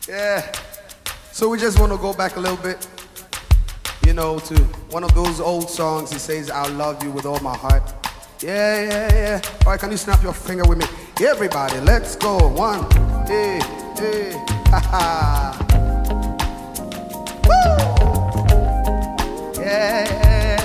Yeah. So we just want to go back a little bit, you know, to one of those old songs. He says, "I'll love you with all my heart." Yeah, yeah, yeah. All right, can you snap your finger with me? Everybody, let's go. One, hey, hey, ha ha. Woo! Yeah.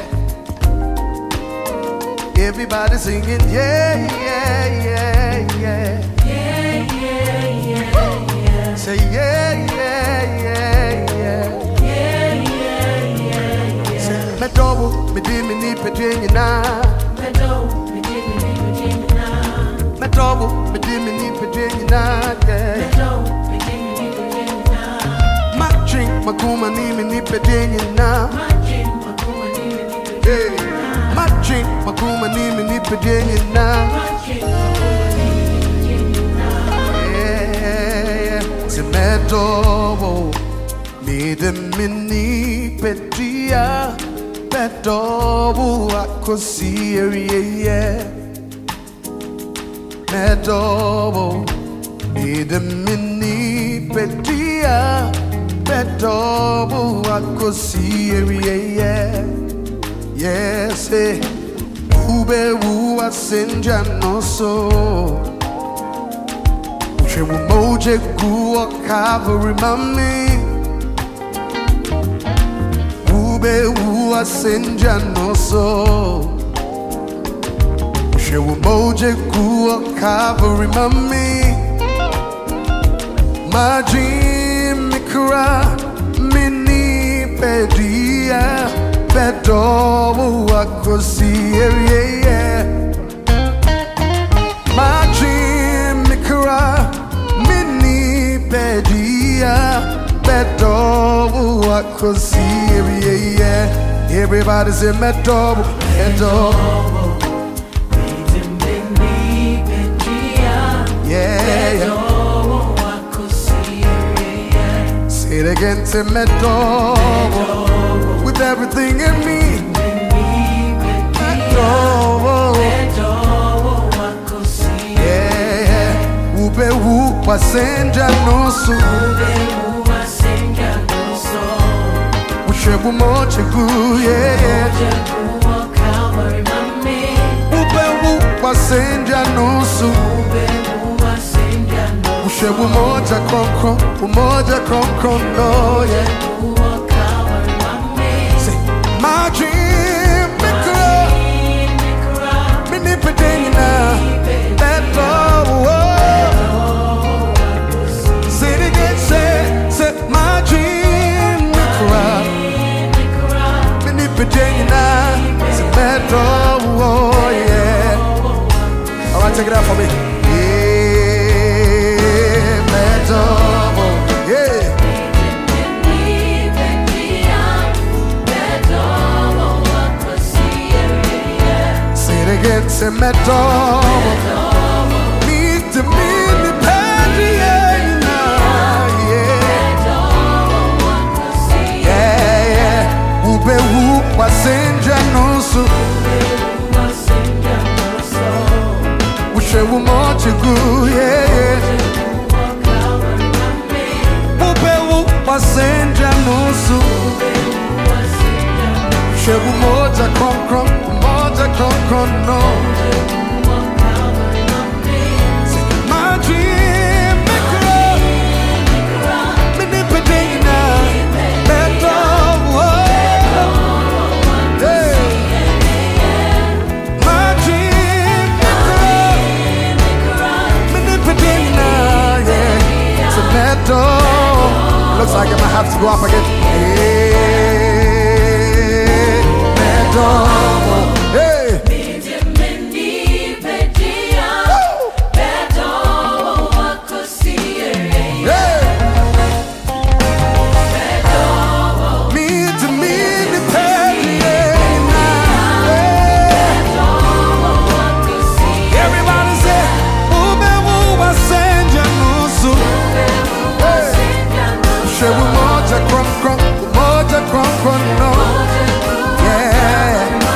Everybody singing, yeah, yeah, yeah, yeah. Yeah, yeah, yeah, yeah. Say yeah, yeah, yeah, yeah. Yeah, yeah, yeah, yeah. Say me double, me di me ni pedenya na. Me double, me di me ni pedenya na. Me double, me di me ni pedenya na. Me double, me di me ni pedenya na. My drink, my kuma ni me ni pedenya na. My drink, my kuma ni me ni pedenya na. My drink, my kuma ni me ni pedenya na. My drink, my kuma ni me ni pedenya na. Yeah, say me double, me di me ni pedenya. Me double, I could see her, yeah. Me double, me di me ni pedenya. Me double, I could see her, yeah. Yes, eh. Ube wu asenja no so. Uche wu moje guwa Calvary mami. Ube wu asenja no so. Uche wu moje guwa Calvary mami. My dream me cry me ni pedia. Bedobo I could see her, yeah. My dream me cry, me ni pedia. Bedobo I could see her, yeah. Everybody say Bedobo, Bedobo. Yeah, Bedobo I could see her, yeah. Say it again, say Bedobo. With everything in me, yeah. Ube wu wasenja nosu, ushebu moche gu, yeah. Ube wu wasenja nosu, ushebu moja konkron, umoja konkron, no, yeah. My dream, me cry, me ni pedenya na. That love, say it again, say my dream, me cry, me ni pedenya na. Say that love, yeah. All right, take it out for me. Yeah, that love, yeah. Again, say me double, need to be the party, yeah, yeah, yeah. Ube wu wasenja nosu, ushe wu moche gu, yeah. Ube wu wasenja nosu, ushe wu moja konkron. No. My dream, me cry, me ni pedenya, beto, hey. My dream, me cry, me ni pedenya, yeah. So beto, looks like I might have to go up again. Hey, beto. Hey. Moja kron, no. Yeah.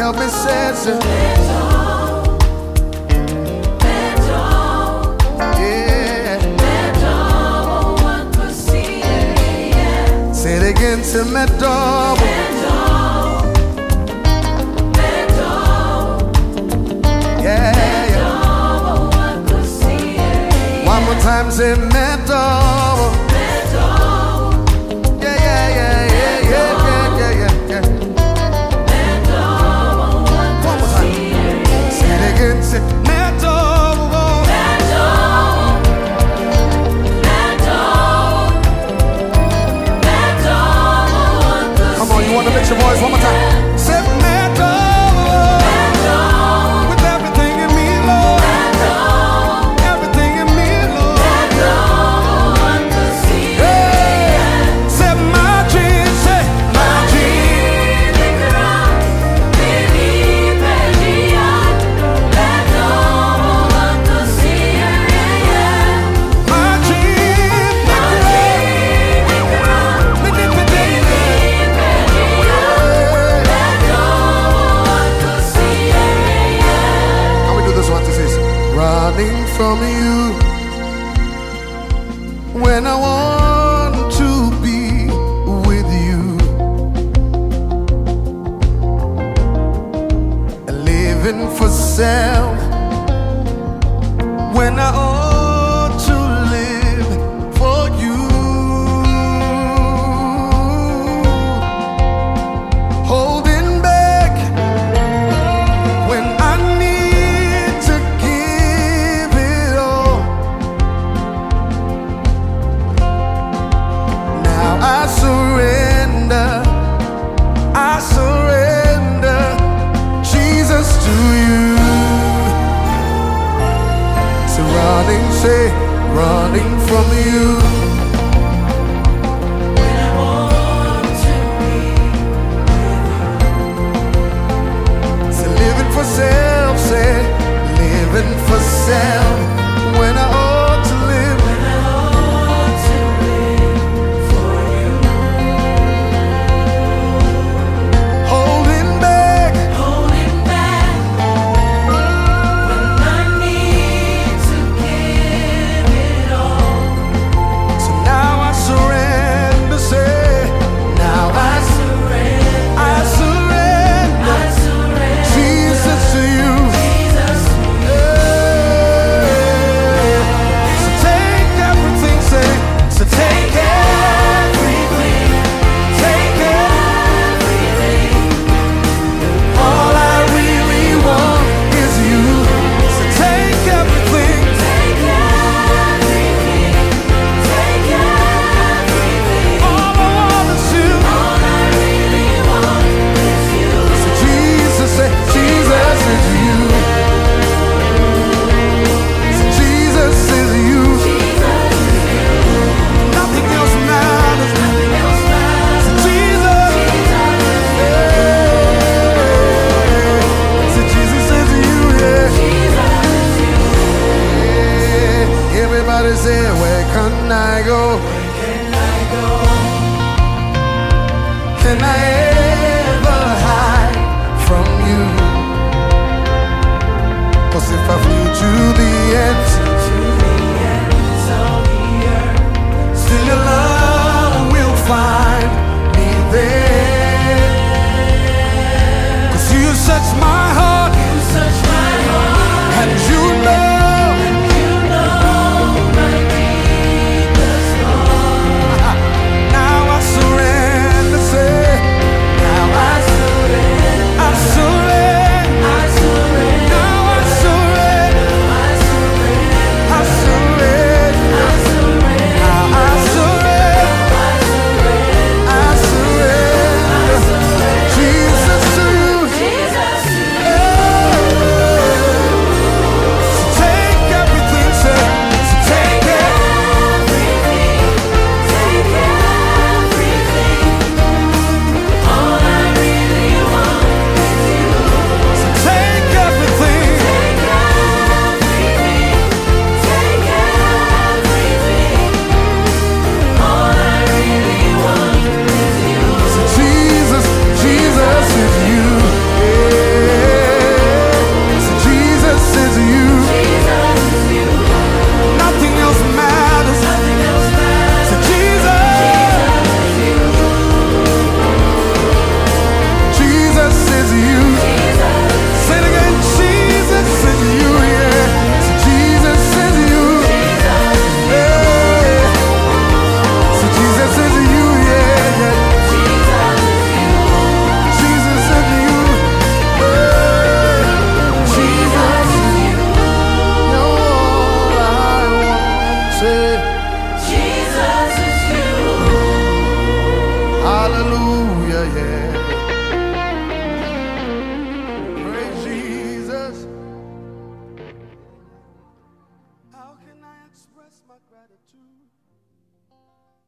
help me say it. Yeah. Say it again, say me double. One more time, say me double. Come on, you want to mix your voice one more time. Say with everything in me, Lord. Everything in me, Lord. Yeah. Say my dreams, say my dreams. Running from you when I want to be with you, living for self when I ought to live for you, holding back when I need to give it all. Now I surrender Jesus to you. So running, say, running from you. When I want to be with you. So living for self, say, living for self when I ought to live. When I ought to live for you. Holding back Holding back when I need to give it all. so now I surrender, say, now I surrender Jesus to you. Jesus, So take everything, say, so take everything, take everything. All I really want is you. So take everything, take everything, take everything. all I want is you. All I really want is you. So Jesus, say, Jesus is you. So Jesus is you. Nothing else matters. Nothing else matters. So Jesus, so Jesus is you, yeah. Yeah. Everybody say, where can I go? Can I ever hide from you? 'Cause if I flew to the ends, still your love will find me there. 'Cause you search my heart, and you know now I surrender, say, now I surrender, now I surrender. Hallelujah, yeah. Praise Jesus. How can I express my gratitude?